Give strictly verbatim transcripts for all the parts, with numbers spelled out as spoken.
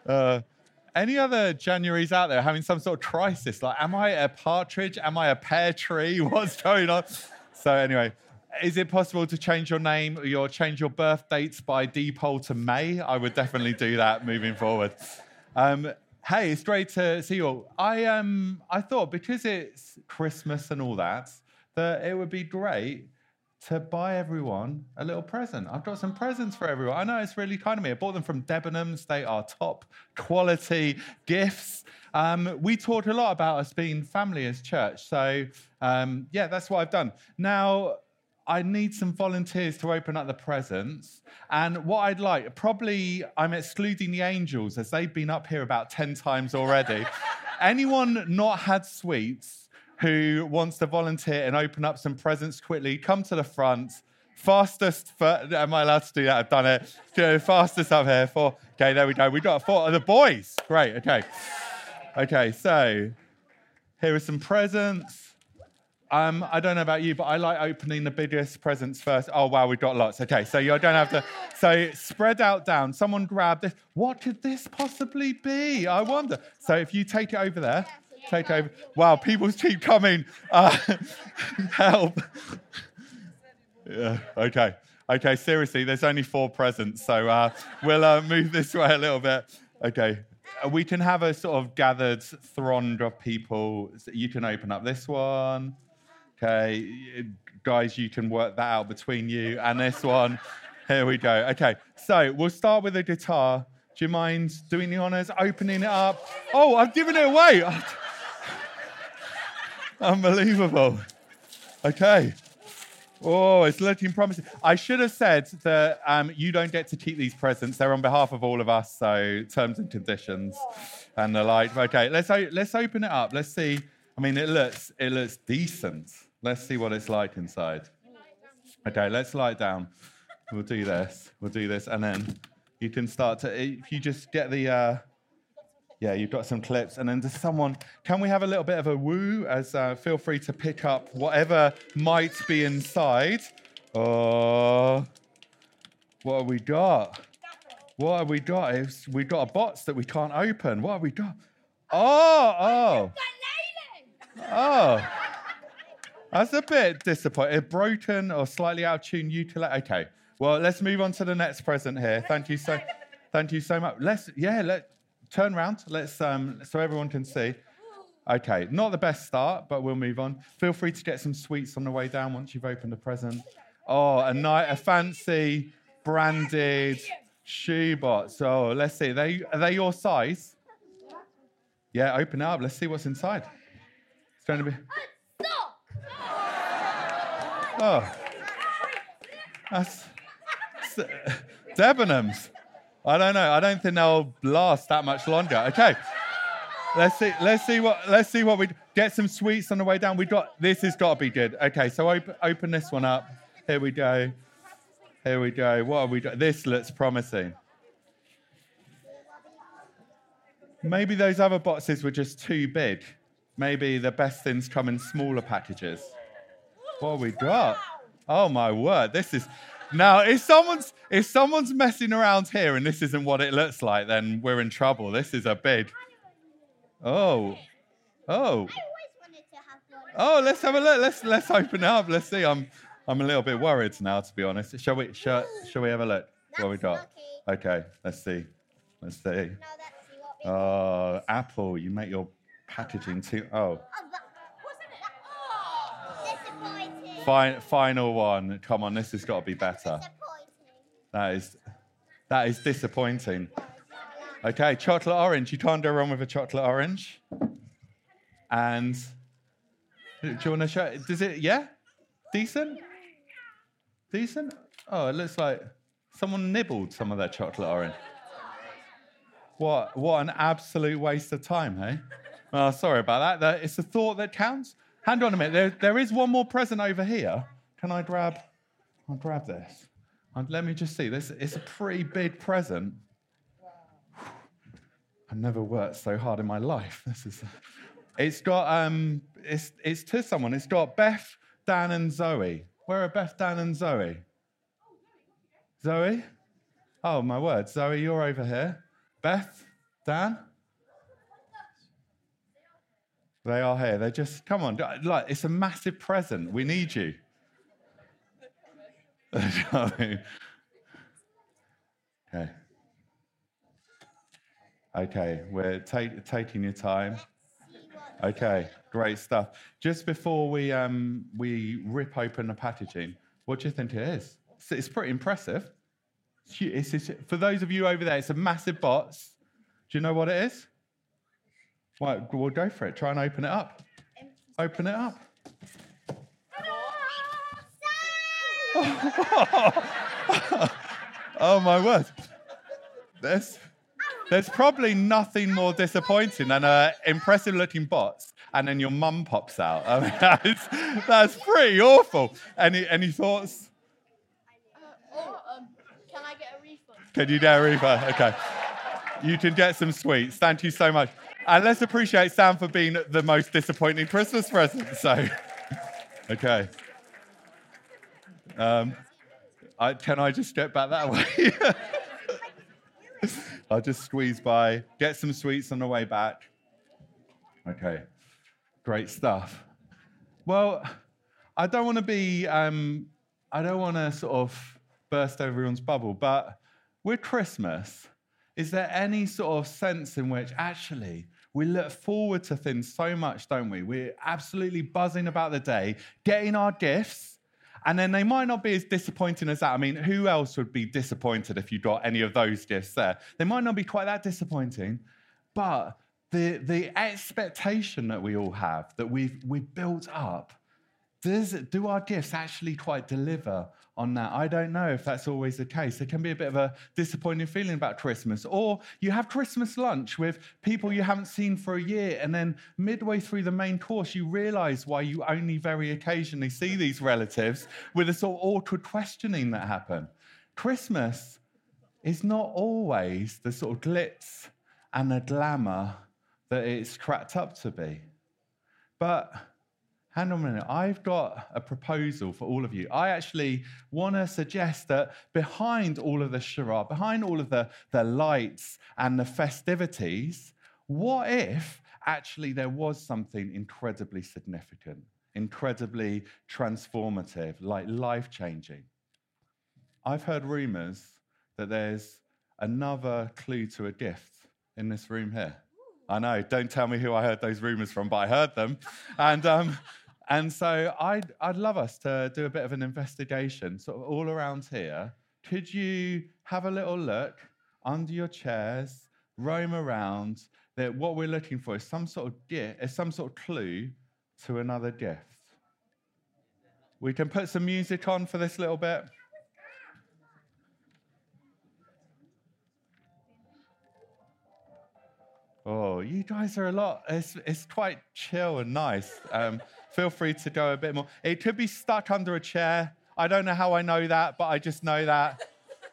Uh, any other Januaries out there having some sort of crisis? Like, am I a partridge? Am I a pear tree? What's going on? So anyway, is it possible to change your name or your, change your birth dates by default to May? I would definitely do that moving forward. Um, hey, it's great to see you all. I, um, I thought because it's Christmas and all that, that it would be great to buy everyone a little present. I've got some presents for everyone. I know it's really kind of me. I bought them from Debenhams. They are top quality gifts. Um, we talked a lot about us being family as church. So, um, yeah, that's what I've done. Now, I need some volunteers to open up the presents. And what I'd like, probably I'm excluding the angels as they've been up here about ten times already. Anyone not had sweets who wants to volunteer and open up some presents quickly, come to the front. Fastest, for, am I allowed to do that? I've done it. So fastest up here. For, okay, there we go. We've got four of the boys. Great, okay. Okay, so here are some presents. Um, I don't know about you, but I like opening the biggest presents first. Oh, wow, we've got lots. Okay, so you don't have to. So spread out down. Someone grab this. What could this possibly be? I wonder. So if you take it over there. Take over. Wow, people keep coming. Uh, help. Yeah, okay. Okay, seriously, there's only four presents, so uh, we'll uh, move this way a little bit. Okay. We can have a sort of gathered throng of people. You can open up this one. Okay. Guys, you can work that out between you and this one. Here we go. Okay, so we'll start with the guitar. Do you mind doing the honors, opening it up? Oh, I've given it away. Unbelievable. Okay. Oh, it's looking promising. I should have said that um, you don't get to keep these presents. They're on behalf of all of us, so terms and conditions and the like. Okay, let's let's open it up. Let's see. I mean, it looks it looks decent. Let's see what it's like inside. Okay, let's lie down. We'll do this. We'll do this, and then you can start to. If you just get the. Uh, Yeah, you've got some clips. And then does someone, can we have a little bit of a woo? As uh, feel free to pick up whatever might be inside. Oh, what have we got? What have we got? It's, we've got a box that we can't open. What have we got? Oh, oh. Oh. That's a bit disappointing. Broken or slightly out of tune ukulele. Okay. Well, let's move on to the next present here. Thank you so, thank you so much. Let's, yeah, let. Turn around, let's um, so everyone can see. Okay, not the best start, but we'll move on. Feel free to get some sweets on the way down once you've opened the present. Oh, a night, a fancy branded shoebox. So let's see, are they, are they your size? Yeah, open it up. Let's see what's inside. It's going to be. Oh, that's Debenhams. I don't know. I don't think they'll last that much longer. Okay, let's see. Let's see what. Let's see what we get. Some sweets on the way down. We got. This has got to be good. Okay, so open, open this one up. Here we go. Here we go. What have we got? This looks promising. Maybe those other boxes were just too big. Maybe the best things come in smaller packages. What have we got? Oh my word! This is. Now, if someone's if someone's messing around here and this isn't what it looks like, then we're in trouble. This is a big. Oh, oh, oh. Let's have a look. Let's let's open it up. Let's see. I'm I'm a little bit worried now, to be honest. Shall we shall, shall we have a look? What we got? Okay, let's see. Let's see. Oh, Apple, you make your packaging too. Oh. Fine, final one. Come on, this has got to be better. That is, that is disappointing. Okay, chocolate orange. You can't go wrong with a chocolate orange. And do you want to show? Does it? Yeah, decent. Decent. Oh, it looks like someone nibbled some of that chocolate orange. What? What an absolute waste of time, hey? Oh, sorry about that. It's a thought that counts. Hang on a minute. There, there is one more present over here. Can I grab? I'll grab this. And let me just see. This it's a pretty big present. I've never worked so hard in my life. This is. It's got um. It's it's to someone. It's got Beth, Dan, and Zoe. Where are Beth, Dan, and Zoe? Zoe? Oh my word, Zoe, you're over here. Beth, Dan? They are here. They're just, come on. Like, it's a massive present. We need you. Okay. Okay, we're ta- taking your time. Okay, great stuff. Just before we um, we rip open the packaging, what do you think it is? It's, it's pretty impressive. It's, it's, for those of you over there, it's a massive box. Do you know what it is? Well, we'll go for it. Try and open it up. Open it up. Oh my word. There's, there's probably nothing more disappointing than an impressive looking box and then your mum pops out. I mean, that's, that's pretty awful. Any any thoughts? Uh, or, um, can I get a refund? Can you get a refund? Okay. You can get some sweets. Thank you so much. And let's appreciate Sam for being the most disappointing Christmas present. So, okay. Um, I, can I just step back that way? I'll just squeeze by, get some sweets on the way back. Okay, great stuff. Well, I don't want to be, um, I don't want to sort of burst everyone's bubble, but with Christmas, is there any sort of sense in which actually we look forward to things so much, don't we? We're absolutely buzzing about the day, getting our gifts, and then they might not be as disappointing as that. I mean, who else would be disappointed if you got any of those gifts there? They might not be quite that disappointing, but the, the expectation that we all have, that we've, we've built up, does, do our gifts actually quite deliver on that? I don't know if that's always the case. There can be a bit of a disappointing feeling about Christmas. Or you have Christmas lunch with people you haven't seen for a year, and then midway through the main course, you realize why you only very occasionally see these relatives with a sort of awkward questioning that happen. Christmas is not always the sort of glitz and the glamour that it's cracked up to be. But hang on a minute, I've got a proposal for all of you. I actually want to suggest that behind all of the charade, behind all of the, the lights and the festivities, what if actually there was something incredibly significant, incredibly transformative, like life-changing? I've heard rumors that there's another clue to a gift in this room here. I know, don't tell me who I heard those rumors from, but I heard them. And um, and so I'd, I'd love us to do a bit of an investigation, sort of all around here. Could you have a little look under your chairs, roam around? That what we're looking for is some sort of gift, is some sort of clue to another gift. We can put some music on for this little bit. Oh, you guys are a lot. It's, it's quite chill and nice. Um, feel free to go a bit more. It could be stuck under a chair. I don't know how I know that, but I just know that.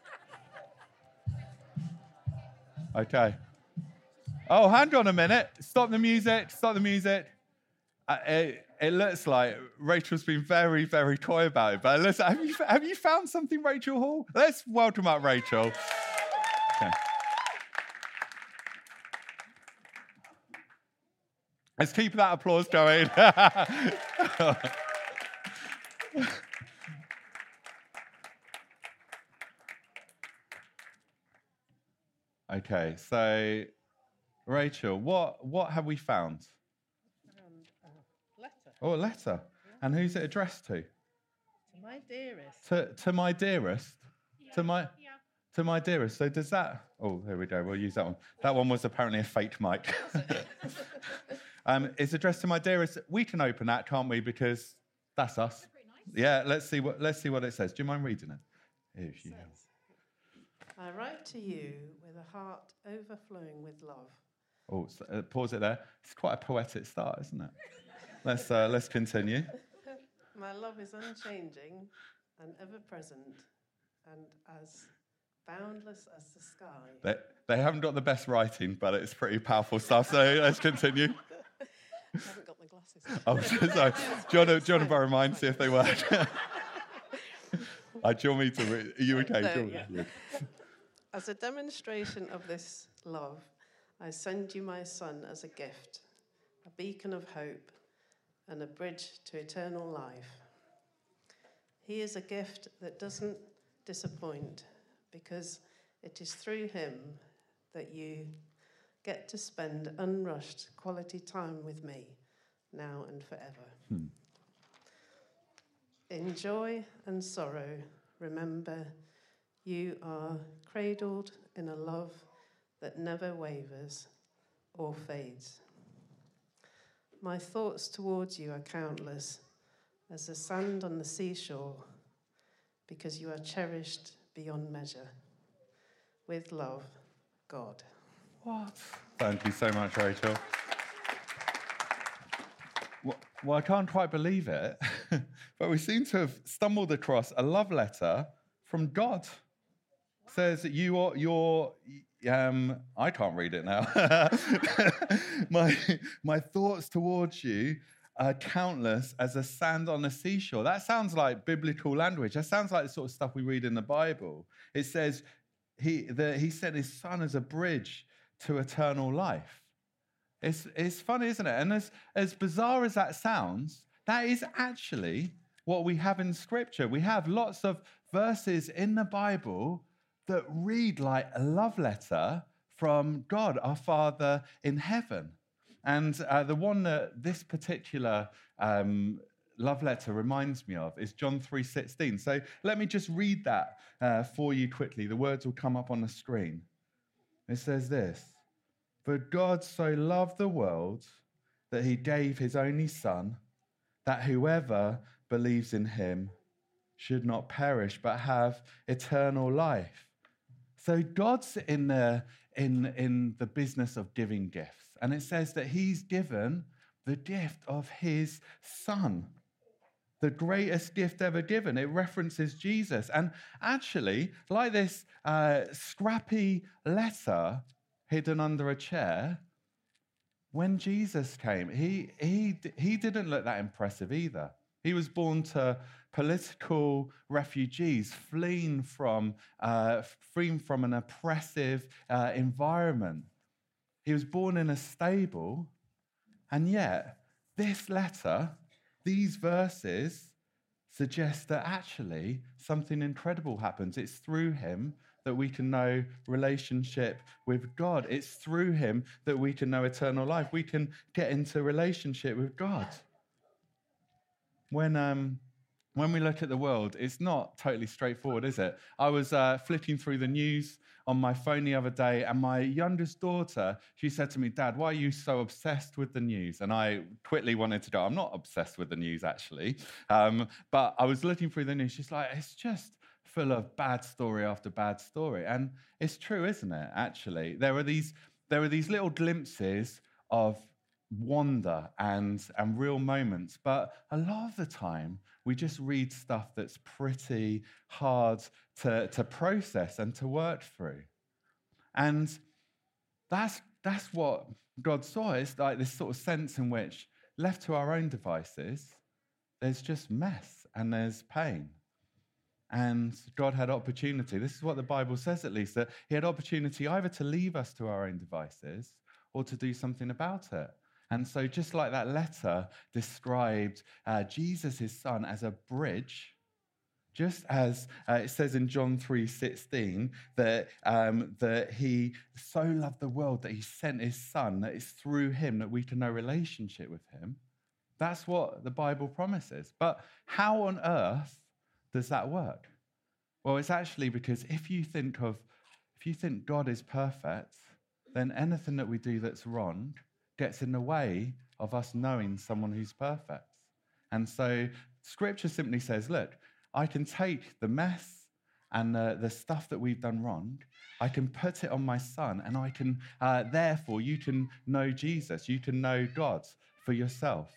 Okay. Oh, hang on a minute. Stop the music. Stop the music. Uh, it, it looks like Rachel's been very, very coy about it. But listen, have you, have you found something, Rachel Hall? Let's welcome up Rachel. Okay. Let's keep that applause going. Okay, so Rachel, what what have we found? Um, a letter. Oh, a letter. Yeah. And who's it addressed to? To my dearest. To to my dearest. Yeah. To my Yeah. to my dearest. So does that? Oh, there we go. We'll use that one. That one was apparently a fake mic. um, it's addressed to my dearest. We can open that, can't we? Because that's us. That's pretty nice. Yeah. Let's see what let's see what it says. Do you mind reading it? If you Says, I write to you with a heart overflowing with love. Oh, so, uh, pause it there. It's quite a poetic start, isn't it? let's uh, let's continue. My love is unchanging and ever present and as boundless as the sky. They, they haven't got the best writing, but it's pretty powerful stuff. So let's continue. I haven't got my glasses. Oh, sorry. Do you want to, do you want to borrow mine, see if they work? uh, do you want me to read? Are you okay? No, Do you want yeah. me to read? As a demonstration of this love, I send you my Son as a gift, a beacon of hope and a bridge to eternal life. He is a gift that doesn't disappoint because it is through him that you get to spend unrushed quality time with me now and forever. Hmm. In joy and sorrow, remember you are cradled in a love that never wavers or fades. My thoughts towards you are countless as the sand on the seashore, because you are cherished beyond measure. With love, God. What? Thank you so much, Rachel. Well, well, I can't quite believe it, but we seem to have stumbled across a love letter from God. It says that you are, you're, um, I can't read it now. my, my thoughts towards you are countless as the sand on the seashore. That sounds like biblical language. That sounds like the sort of stuff we read in the Bible. It says he, the, he sent his son as a bridge to eternal life. It's, it's funny, isn't it? And as, as bizarre as that sounds, that is actually what we have in Scripture. We have lots of verses in the Bible that read like a love letter from God, our Father in heaven. And uh, the one that this particular um, love letter reminds me of is John three sixteen. So let me just read that uh, for you quickly. The words will come up on the screen. It says this: "For God so loved the world that he gave his only Son, that whoever believes in him should not perish but have eternal life." So God's in the, in, in the business of giving gifts. And it says that he's given the gift of his Son, the greatest gift ever given. It references Jesus. And actually, like this uh, scrappy letter hidden under a chair, when Jesus came, he, he, he didn't look that impressive either. He was born to political refugees fleeing from, uh, fleeing from an oppressive uh, environment. He was born in a stable, and yet this letter, these verses, suggest that actually something incredible happens. It's through him that we can know relationship with God. It's through him that we can know eternal life. We can get into relationship with God. When um, when we look at the world, it's not totally straightforward, is it? I was uh, flicking through the news on my phone the other day, and my youngest daughter, she said to me, "Dad, why are you so obsessed with the news?" And I quickly wanted to go, "I'm not obsessed with the news, actually." Um, but I was looking through the news. She's like, "It's just full of bad story after bad story." And it's true, isn't it, actually? There are these, there are these little glimpses of wonder and, and real moments. But a lot of the time, we just read stuff that's pretty hard to, to process and to work through. And that's, that's what God saw. It's like this sort of sense in which, left to our own devices, there's just mess and there's pain. And God had opportunity. This is what the Bible says, at least, that he had opportunity either to leave us to our own devices or to do something about it. And so just like that letter described uh, Jesus, his son, as a bridge, just as uh, it says in John three sixteen that, um, that he so loved the world that he sent his son, that it's through him that we can know relationship with him. That's what the Bible promises. But how on earth does that work? Well, it's actually because if you think of, if you think God is perfect, then anything that we do that's wrong gets in the way of us knowing someone who's perfect. And so Scripture simply says, look, I can take the mess and the, the stuff that we've done wrong, I can put it on my son, and I can, uh, therefore, you can know Jesus, you can know God for yourself.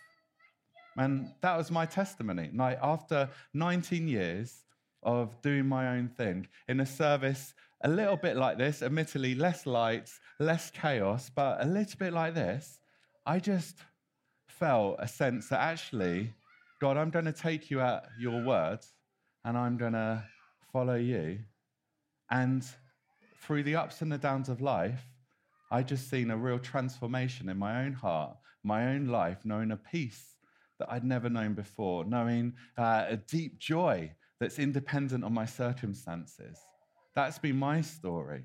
And that was my testimony. Like, after nineteen years of doing my own thing in a service a little bit like this, admittedly less lights, less chaos, but a little bit like this, I just felt a sense that actually, God, I'm going to take you at your word and I'm going to follow you. And through the ups and the downs of life, I just seen a real transformation in my own heart, my own life, knowing a peace that I'd never known before, knowing uh, a deep joy that's independent of my circumstances. That's been my story.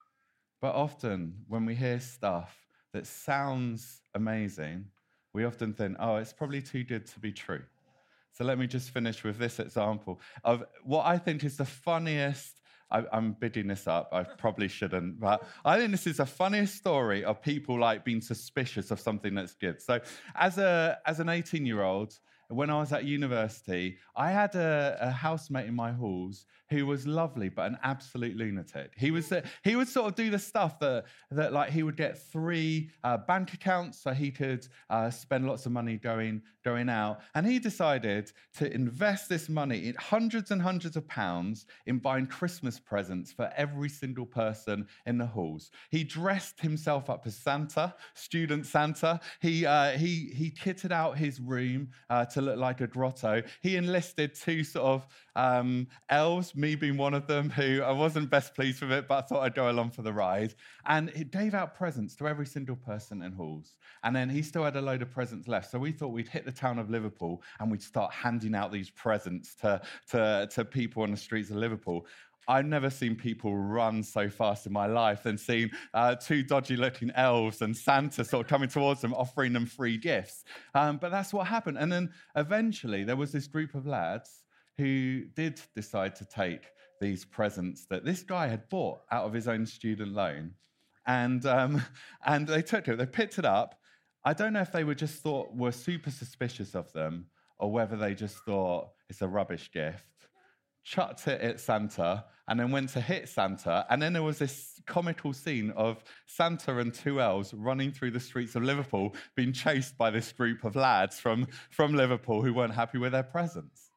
But often when we hear stuff that sounds amazing, we often think, oh, it's probably too good to be true. So let me just finish with this example of what I think is the funniest. I, I'm bidding this up. I probably shouldn't, but I think this is the funniest story of people like being suspicious of something that's good. So as a as an eighteen-year-old, when I was at university, I had a, a housemate in my halls who was lovely, but an absolute lunatic. He was uh, he would sort of do the stuff that that like he would get three uh, bank accounts so he could uh, spend lots of money going going out, and he decided to invest this money in hundreds and hundreds of pounds in buying Christmas presents for every single person in the halls. He dressed himself up as Santa, student Santa. He uh, he he kitted out his room uh, to look like a grotto. He enlisted two sort of um, elves, me being one of them, who I wasn't best pleased with it, but I thought I'd go along for the ride. And he gave out presents to every single person in halls. And then he still had a load of presents left. So we thought we'd hit the town of Liverpool and we'd start handing out these presents to, to, to people on the streets of Liverpool. I've never seen people run so fast in my life than seeing uh, two dodgy-looking elves and Santa sort of coming towards them, offering them free gifts. Um, but that's what happened. And then eventually there was this group of lads who did decide to take these presents that this guy had bought out of his own student loan. And, um, and they took it, they picked it up. I don't know if they were just thought, were super suspicious of them, or whether they just thought it's a rubbish gift. Chucked it at Santa, and then went to hit Santa, and then there was this comical scene of Santa and two elves running through the streets of Liverpool, being chased by this group of lads from, from Liverpool who weren't happy with their presents.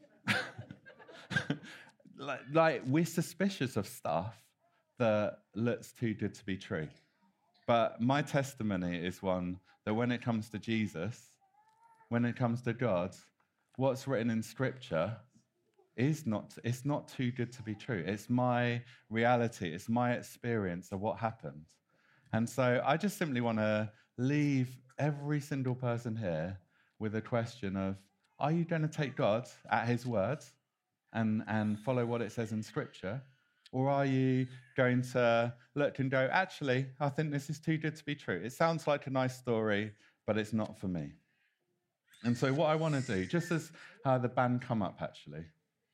like, like, we're suspicious of stuff that looks too good to be true. But my testimony is one that when it comes to Jesus, when it comes to God, what's written in Scripture is not, it's not too good to be true. It's my reality. It's my experience of what happened. And so I just simply want to leave every single person here with a question of, are you going to take God at his word and, and follow what it says in Scripture? Or are you going to look and go, actually, I think this is too good to be true. It sounds like a nice story, but it's not for me. And so what I want to do, just as uh, the band come up, actually,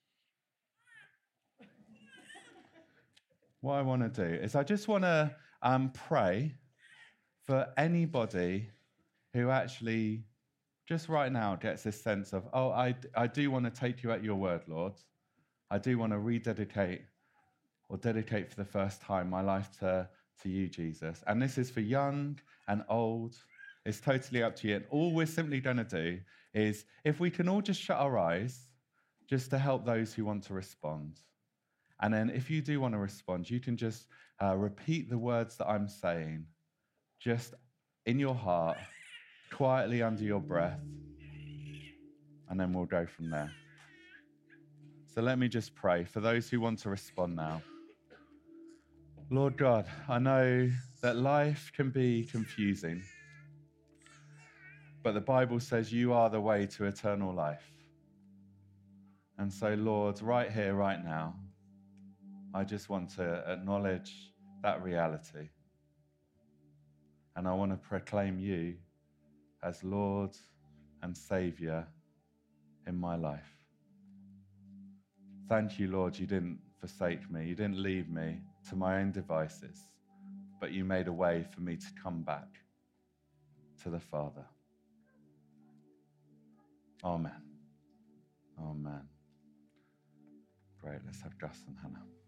what I want to do is I just want to um, pray for anybody who actually just right now gets this sense of, oh, I, I do want to take you at your word, Lord. I do want to rededicate or dedicate for the first time my life to, to you, Jesus. And this is for young and old. It's totally up to you. And all we're simply going to do is, if we can all just shut our eyes, just to help those who want to respond. And then if you do want to respond, you can just uh, repeat the words that I'm saying, just in your heart, quietly under your breath, and then we'll go from there. So let me just pray for those who want to respond now. Lord God, I know that life can be confusing, but the Bible says you are the way to eternal life. And so, Lord, right here, right now, I just want to acknowledge that reality. And I want to proclaim you as Lord and Savior in my life. Thank you, Lord, you didn't forsake me. You didn't leave me to my own devices, but you made a way for me to come back to the Father. Amen. Amen. Great, let's have Gus and Hannah.